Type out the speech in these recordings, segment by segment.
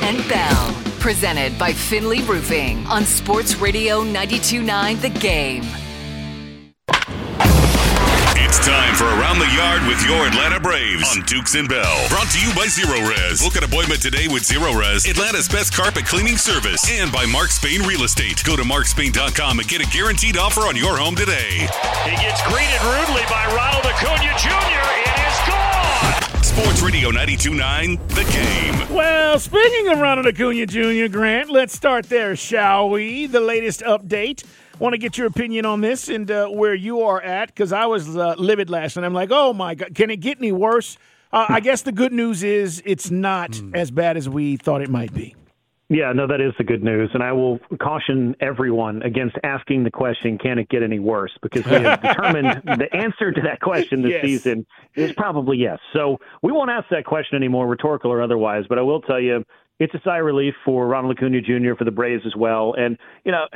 and Bell. Presented by Finley Roofing on Sports Radio 92.9 The Game. It's time for Around the Yard with your Atlanta Braves on Dukes and Bell. Brought to you by Zero Res. Book an appointment today with Zero Res, Atlanta's best carpet cleaning service. And by Mark Spain Real Estate. Go to markspain.com and get a guaranteed offer on your home today. He gets greeted rudely by Ronald Acuna Jr. It is gone! Sports Radio 92.9 The Game. Well, speaking of Ronald Acuna Jr., Grant, let's start there, shall we? The latest update. Want to get your opinion on this and where you are at, because I was livid last night. I'm like, oh, my God, can it get any worse? I guess the good news is it's not as bad as we thought it might be. Yeah, no, that is the good news. And I will caution everyone against asking the question, can it get any worse? Because we have determined the answer to that question this season is probably yes. So we won't ask that question anymore, rhetorical or otherwise. But I will tell you, it's a sigh of relief for Ronald Acuna Jr., for the Braves as well. And, you know,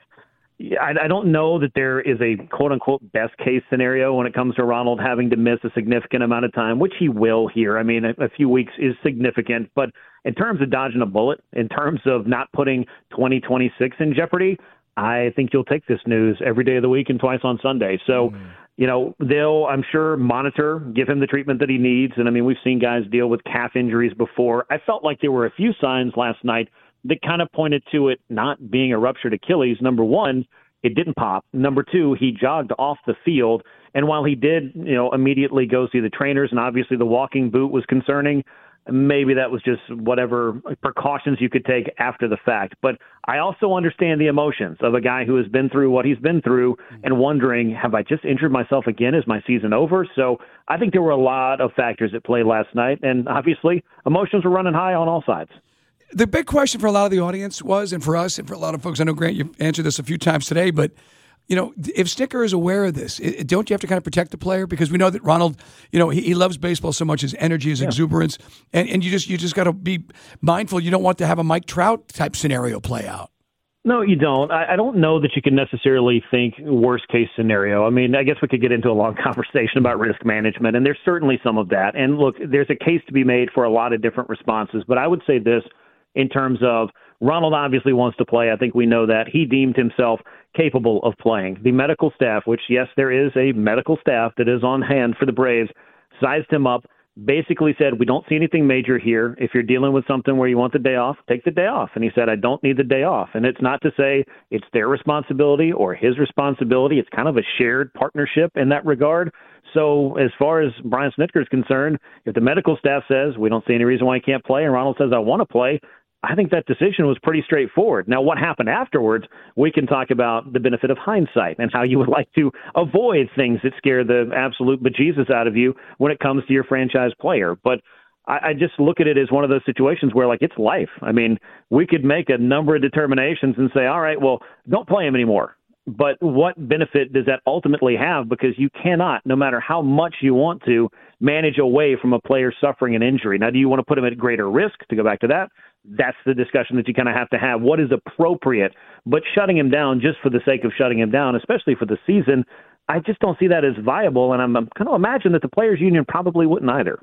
I don't know that there is a quote-unquote best-case scenario when it comes to Ronald having to miss a significant amount of time, which he will here. I mean, a few weeks is significant. But in terms of dodging a bullet, in terms of not putting 2026 in jeopardy, I think you'll take this news every day of the week and twice on Sunday. So, you know, they'll, I'm sure, monitor, give him the treatment that he needs. And, I mean, we've seen guys deal with calf injuries before. I felt like there were a few signs last night that kind of pointed to it not being a ruptured Achilles. Number one, it didn't pop. Number two, he jogged off the field. And while he did, you know, immediately go see the trainers, and obviously the walking boot was concerning, maybe that was just whatever precautions you could take after the fact. But I also understand the emotions of a guy who has been through what he's been through and wondering, have I just injured myself again? Is my season over? So I think there were a lot of factors at play last night. And obviously emotions were running high on all sides. The big question for a lot of the audience was, and for us and for a lot of folks, I know, Grant, you've answered this a few times today, but, you know, if Snitker is aware of this, don't you have to kind of protect the player? Because we know that Ronald, you know, he loves baseball so much, his energy, his exuberance, and you just got to be mindful. You don't want to have a Mike Trout type scenario play out. No, you don't. I don't know that you can necessarily think worst case scenario. I mean, I guess we could get into a long conversation about risk management, and there's certainly some of that. And look, there's a case to be made for a lot of different responses, but I would say this in terms of Ronald obviously wants to play. I think we know that. He deemed himself capable of playing. The medical staff, which, yes, there is a medical staff that is on hand for the Braves, sized him up, basically said, we don't see anything major here. If you're dealing with something where you want the day off, take the day off. And he said, I don't need the day off. And it's not to say it's their responsibility or his responsibility. It's kind of a shared partnership in that regard. So as far as Brian Snitker is concerned, if the medical staff says we don't see any reason why he can't play and Ronald says I want to play, I think that decision was pretty straightforward. Now, what happened afterwards, we can talk about the benefit of hindsight and how you would like to avoid things that scare the absolute bejesus out of you when it comes to your franchise player. But I just look at it as one of those situations where, like, it's life. I mean, we could make a number of determinations and say, all right, well, don't play him anymore. But what benefit does that ultimately have? Because you cannot, no matter how much you want to, manage away from a player suffering an injury. Now, do you want to put him at greater risk? To go back to that, that's the discussion that you kind of have to have. What is appropriate? But shutting him down just for the sake of shutting him down, especially for the season, I just don't see that as viable. And I'm kind of imagine that the Players Union probably wouldn't either.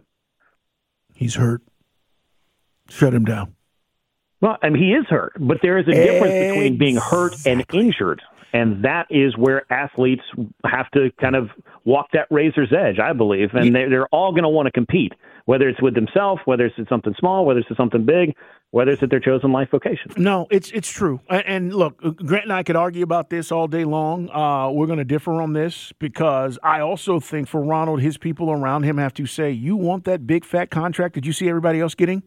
He's hurt. Shut him down. Well, I mean, he is hurt, but there is a difference between being hurt and injured. And that is where athletes have to kind of walk that razor's edge, I believe. And they're all going to want to compete, whether it's with themselves, whether it's at something small, whether it's at something big, whether it's at their chosen life vocation. No, it's true. And look, Grant and I could argue about this all day long. We're going to differ on this because I also think for Ronald, his people around him have to say, you want that big fat contract that you see everybody else getting?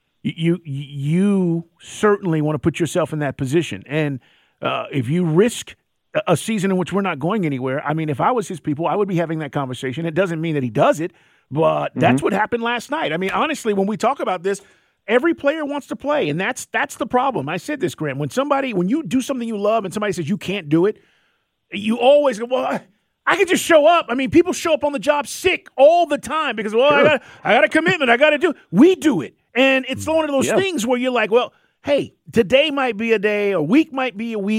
You certainly want to put yourself in that position. And if you risk a season in which we're not going anywhere, I mean, if I was his people, I would be having that conversation. It doesn't mean that he does it, but that's what happened last night. I mean, honestly, when we talk about this, every player wants to play, and that's the problem. I said this, Grant. When you do something you love and somebody says you can't do it, you always go, well, I can just show up. I mean, people show up on the job sick all the time because, well, sure. I got a commitment. I got to do it. We do it. And it's one of those things where you're like, well, hey, today might be a day, a week might be a week,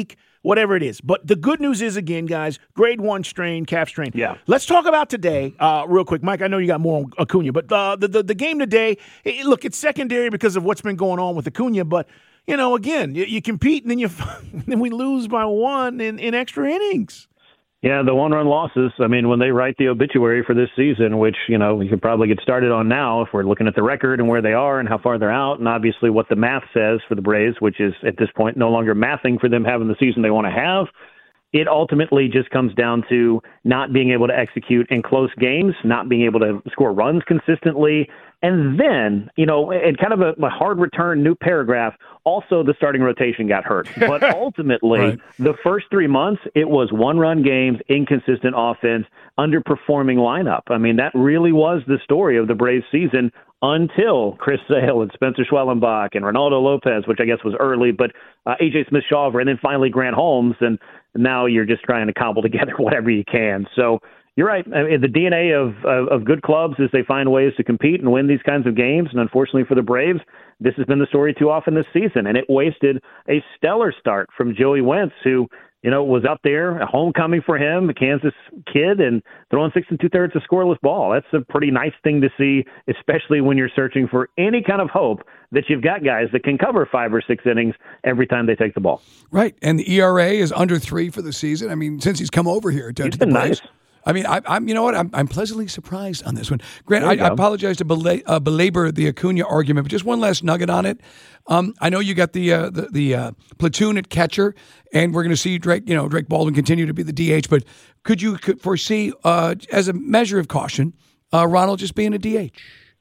whatever it is. But the good news is, again, guys, grade 1 strain, calf strain. Yeah. Let's talk about today real quick. Mike, I know you got more on Acuna, but the game today, look, it's secondary because of what's been going on with Acuna, but again, you compete and then we lose by 1 in extra innings. Yeah, the one-run losses. I mean, when they write the obituary for this season, which, we could probably get started on now if we're looking at the record and where they are and how far they're out, and obviously what the math says for the Braves, which is at this point no longer mathing for them having the season they want to have. It ultimately just comes down to not being able to execute in close games, not being able to score runs consistently. And then, in kind of a hard return, new paragraph, also the starting rotation got hurt. But ultimately, Right. The first 3 months, it was one-run games, inconsistent offense, underperforming lineup. I mean, that really was the story of the Braves season until Chris Sale and Spencer Schwellenbach and Ronaldo Lopez, which I guess was early, but A.J. Smith-Shawver, and then finally Grant Holmes, and now you're just trying to cobble together whatever you can. So you're right. I mean, the DNA of good clubs is they find ways to compete and win these kinds of games, and unfortunately for the Braves, this has been the story too often this season, and it wasted a stellar start from Joey Wentz, who was up there, a homecoming for him, a Kansas kid, and throwing 6 2/3 a scoreless ball. That's a pretty nice thing to see, especially when you're searching for any kind of hope that you've got guys that can cover 5 or 6 innings every time they take the ball. Right, and the ERA is under 3 for the season. I mean, since he's come over here to He's the been Braves. nice. I mean, I'm you know what? I'm pleasantly surprised on this one. Grant, I apologize to belabor the Acuna argument, but just one last nugget on it. I know you got the platoon at catcher, and we're going to see Drake Baldwin continue to be the DH. But could you foresee, as a measure of caution, Ronald just being a DH?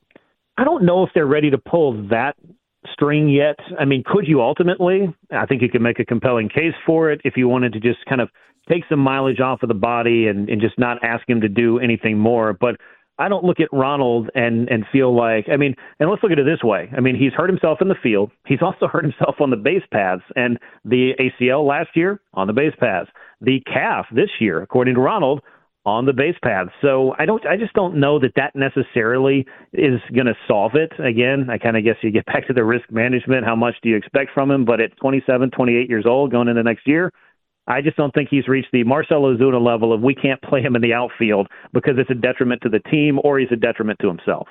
I don't know if they're ready to pull that string yet. I mean, could you ultimately? I think you could make a compelling case for it if you wanted to just kind of take some mileage off of the body and just not ask him to do anything more. But I don't look at Ronald and feel like, I mean, and let's look at it this way. I mean, he's hurt himself in the field. He's also hurt himself on the base paths, and the ACL last year on the base paths, the calf this year, according to Ronald, on the base paths. So I just don't know that necessarily is going to solve it. Again, I kind of guess you get back to the risk management. How much do you expect from him? But at 27, 28 years old going into next year, I just don't think he's reached the Marcell Ozuna level of we can't play him in the outfield because it's a detriment to the team or he's a detriment to himself.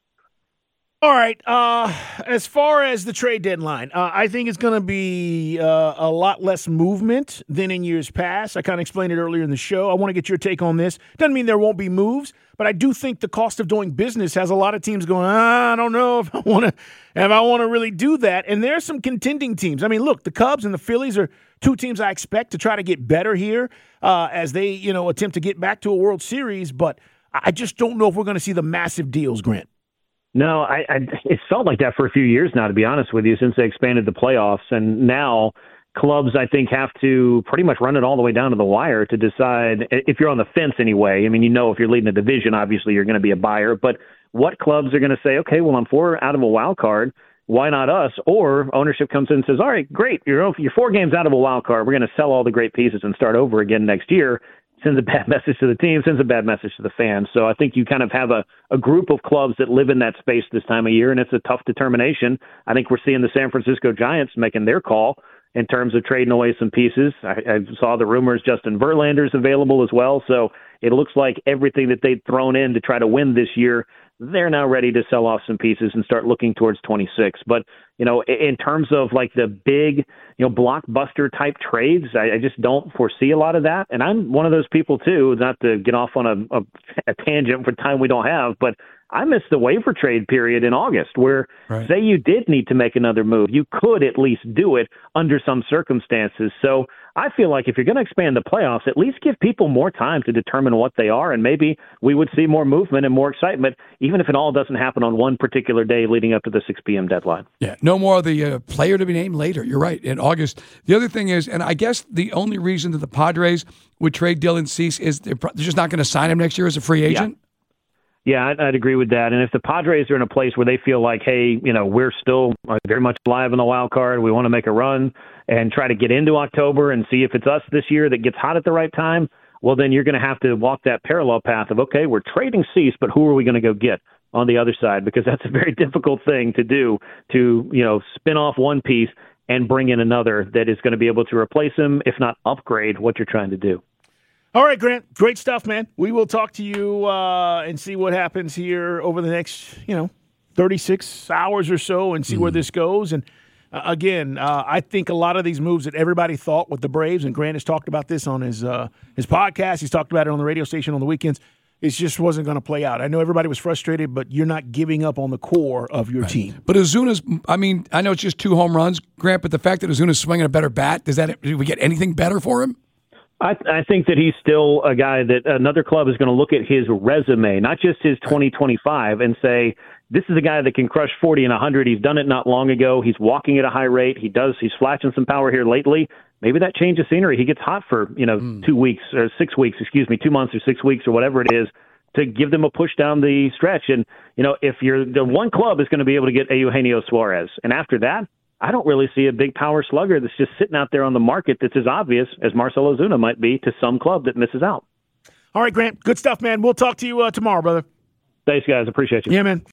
All right. As far as the trade deadline, I think it's going to be a lot less movement than in years past. I kind of explained it earlier in the show. I want to get your take on this. Doesn't mean there won't be moves, but I do think the cost of doing business has a lot of teams going, I don't know if I want to really do that. And there are some contending teams. I mean, look, the Cubs and the Phillies are two teams I expect to try to get better here as they, attempt to get back to a World Series. But I just don't know if we're going to see the massive deals, Grant. No, it felt like that for a few years now, to be honest with you, since they expanded the playoffs. And now clubs, I think, have to pretty much run it all the way down to the wire to decide if you're on the fence anyway. I mean, if you're leading a division, obviously you're going to be a buyer. But what clubs are going to say, okay, well, I'm 4 out of a wild card. Why not us? Or ownership comes in and says, all right, great. You're 4 games out of a wild card. We're going to sell all the great pieces and start over again next year. Sends a bad message to the team, sends a bad message to the fans. So I think you kind of have a group of clubs that live in that space this time of year, and it's a tough determination. I think we're seeing the San Francisco Giants making their call in terms of trading away some pieces. I saw the rumors Justin Verlander's available as well. So it looks like everything that they'd thrown in to try to win this year, they're now ready to sell off some pieces and start looking towards 26. But, in terms of like the big, blockbuster type trades, I just don't foresee a lot of that. And I'm one of those people too, not to get off on a tangent for time we don't have, but I missed the waiver trade period in August where say you did need to make another move, you could at least do it under some circumstances. So I feel like if you're going to expand the playoffs, at least give people more time to determine what they are, and maybe we would see more movement and more excitement, even if it all doesn't happen on one particular day leading up to the 6 p.m. deadline. Yeah, no more of the player to be named later. You're right, in August. The other thing is, and I guess the only reason that the Padres would trade Dylan Cease is they're just not going to sign him next year as a free agent? Yeah, I'd agree with that. And if the Padres are in a place where they feel like, hey, we're still very much alive in the wild card, we want to make a run and try to get into October and see if it's us this year that gets hot at the right time, well, then you're going to have to walk that parallel path of, okay, we're trading Cease, but who are we going to go get on the other side? Because that's a very difficult thing to do, to, spin off one piece and bring in another that is going to be able to replace him, if not upgrade what you're trying to do. All right, Grant. Great stuff, man. We will talk to you and see what happens here over the next, 36 hours or so and see where this goes. And again, I think a lot of these moves that everybody thought with the Braves, and Grant has talked about this on his podcast, he's talked about it on the radio station on the weekends, it just wasn't going to play out. I know everybody was frustrated, but you're not giving up on the core of your team. But Ozuna's, I know it's just 2 home runs, Grant, but the fact that Ozuna's swinging a better bat, do we get anything better for him? I think that he's still a guy that another club is going to look at his resume, not just his 2025, and say, this is a guy that can crush 40 and 100. He's done it not long ago. He's walking at a high rate. He's flashing some power here lately. Maybe that change of scenery. He gets hot for 2 weeks or 6 weeks, 2 months or 6 weeks or whatever it is, to give them a push down the stretch. And if you're the one club is going to be able to get Eugenio Suarez, and after that, I don't really see a big power slugger that's just sitting out there on the market that's as obvious as Marcell Ozuna might be to some club that misses out. All right, Grant. Good stuff, man. We'll talk to you tomorrow, brother. Thanks, guys. Appreciate you. Yeah, man.